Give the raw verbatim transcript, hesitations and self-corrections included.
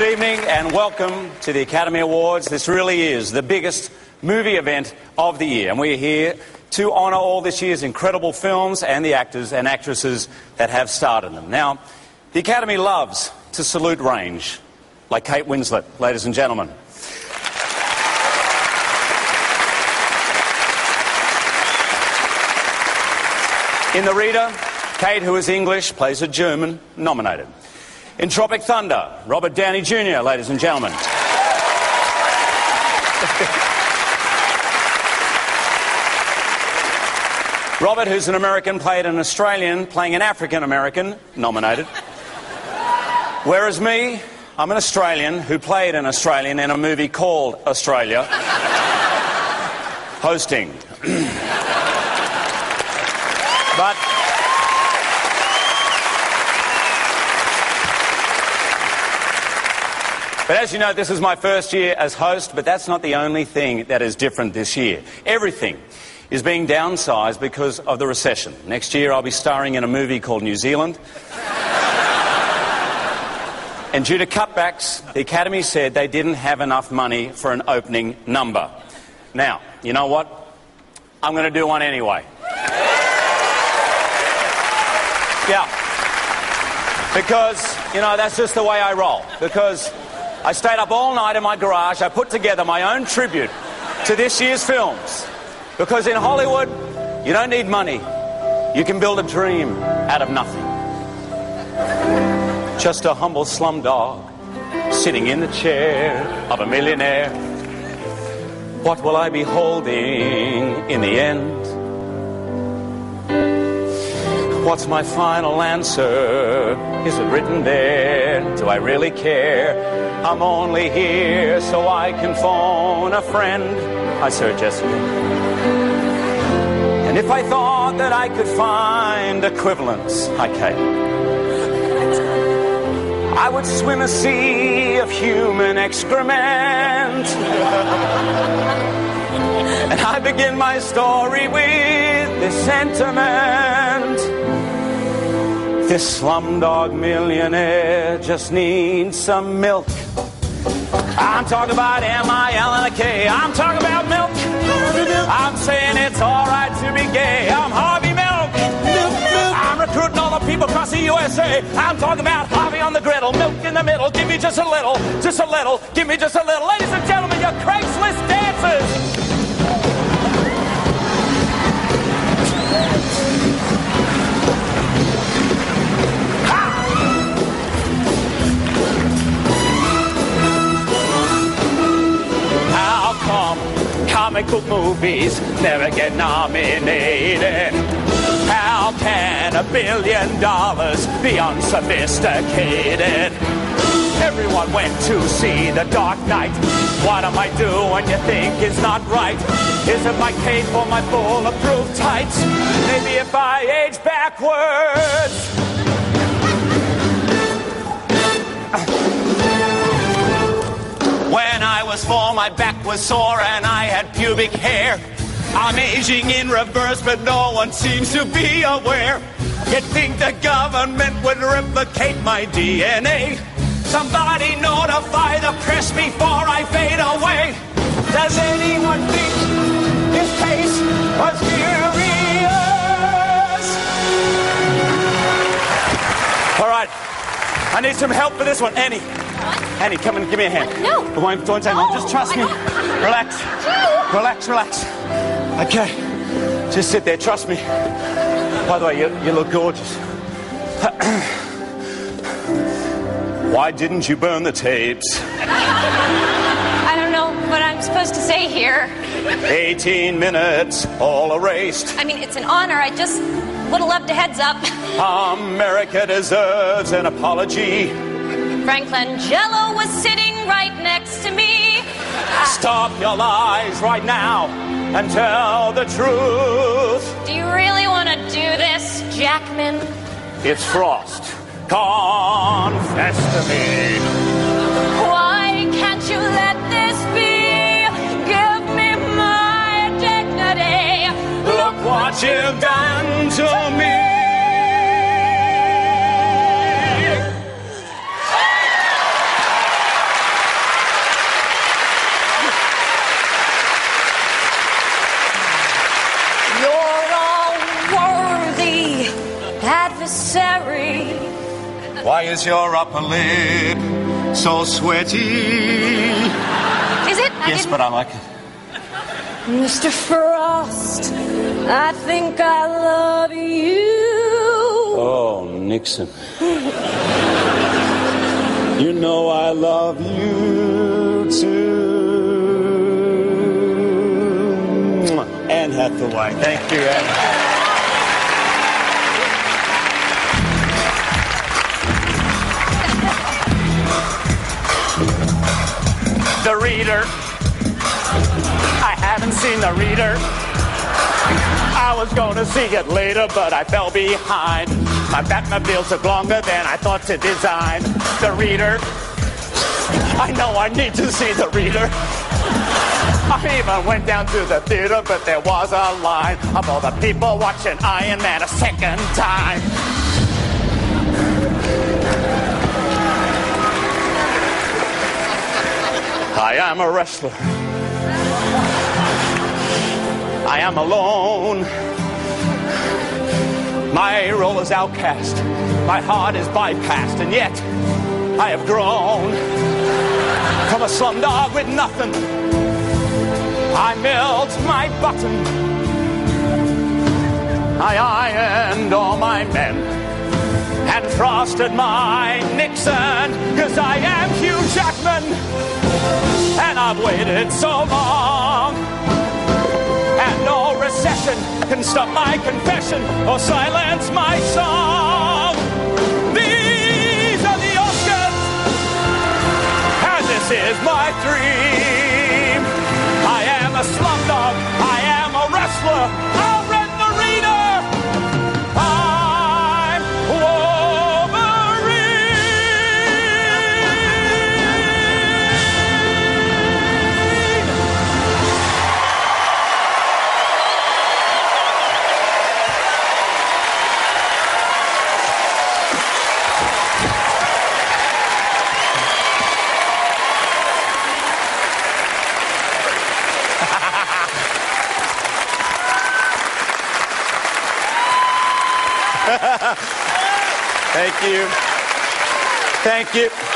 evening and welcome to the Academy Awards. This really is the biggest movie event of the year, and we're here to honour all this year's incredible films and the actors and actresses that have starred in them. Now, the Academy loves to salute range, like Kate Winslet, ladies and gentlemen. In The Reader, Kate, who is English, plays a German, nominated. In Tropic Thunder, Robert Downey Junior, ladies and gentlemen. Robert, who's an American, played an Australian playing an African-American, nominated. Whereas me, I'm an Australian who played an Australian in a movie called Australia. Hosting. But... But as you know, this is my first year as host, but that's not the only thing that is different this year. Everything is being downsized because of the recession. Next year I'll be starring in a movie called New Zealand. And due to cutbacks, the Academy said they didn't have enough money for an opening number. Now, you know what? I'm going to do one anyway. Yeah. Because, you know, that's just the way I roll. Because I stayed up all night in my garage. I put together my own tribute to this year's films. Because in Hollywood, you don't need money. You can build a dream out of nothing. Just a humble slumdog sitting in the chair of a millionaire. What will I be holding in the end? What's my final answer? Is it written there? Do I really care? I'm only here so I can phone a friend. Hi, Sir Jessica. And if I thought that I could find equivalents, hi, Kate, I would swim a sea of human excrement. And I begin my story with this sentiment. This slumdog millionaire just needs some milk. I'm talking about M I L and a K. I'm talking about milk. I'm saying it's alright to be gay. I'm Harvey Milk. I'm recruiting all the people across the U S A. I'm talking about Harvey on the griddle. Milk in the middle. Give me just a little. Just a little. Give me just a little. Ladies and gentlemen, your Craigslist dancers. Comic book movies never get nominated. How can a billion dollars be unsophisticated? Everyone went to see The Dark Knight. What am I doing you think is not right? Is it my cape or my bulletproof tights? Maybe if I age backwards. When I was four, my back was sore and I had pubic hair. I'm aging in reverse, but no one seems to be aware. You'd think the government would replicate my D N A. Somebody notify the press before I fade away. Does anyone think this case was furious? All right, I need some help for this one. Annie. Annie, come and give me a hand. No. Don't, don't take long. Just trust me. Relax. Relax, relax. Okay. Just sit there. Trust me. By the way, you, you look gorgeous. Why didn't you burn the tapes? I don't know what I'm supposed to say here. eighteen minutes, all erased. I mean, it's an honor. I just would have loved a heads up. America deserves an apology. Frank Langella was sitting right next to me. Stop your lies right now and tell the truth. Do you really want to do this, Jackman? It's Frost. Confess to me. Why can't you let this be? Give me my dignity. Look what you've done to me. Why is your upper lip so sweaty? Is it? I Yes, didn't- but I like it. Mister Frost, I think I love you. Oh, Nixon. You know I love you too. Anne Hathaway. Thank you, Anne. The Reader. I haven't seen The Reader. I was gonna see it later, but I fell behind. My Batmobile took longer than I thought to design. The Reader. I know I need to see The Reader. I even went down to the theater, but there was a line of all the people watching Iron Man a second time. I am a wrestler. I am alone. My role is outcast. My heart is bypassed, and yet I have grown from a slumdog with nothing. I milled my button. I ironed all my men and frosted my Nixon, 'cause I am Hugh Jackman, and I've waited so long. And no recession can stop my confession or silence my song. These are the Oscars, and this is my dream. I am a slumdog, I am a wrestler, I'll rent the Reader. I'm Wolverine. Thank you. Thank you.